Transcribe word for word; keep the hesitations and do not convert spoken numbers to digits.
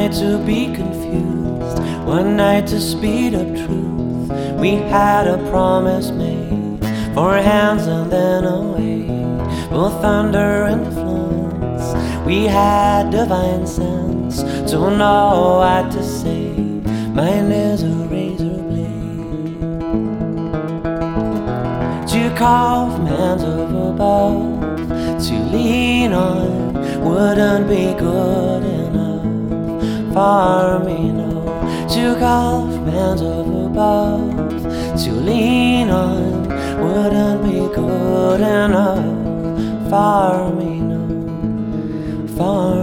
night to be confused, one night to speed up truth. We had a promise made, four hands and then away, both thunder and influence. We had divine sense to know what to say. Mine is a razor blade to carve hands of above, to lean on wouldn't be good enough for me, no. To carve hands of above, to lean on wouldn't be good enough for me, no. For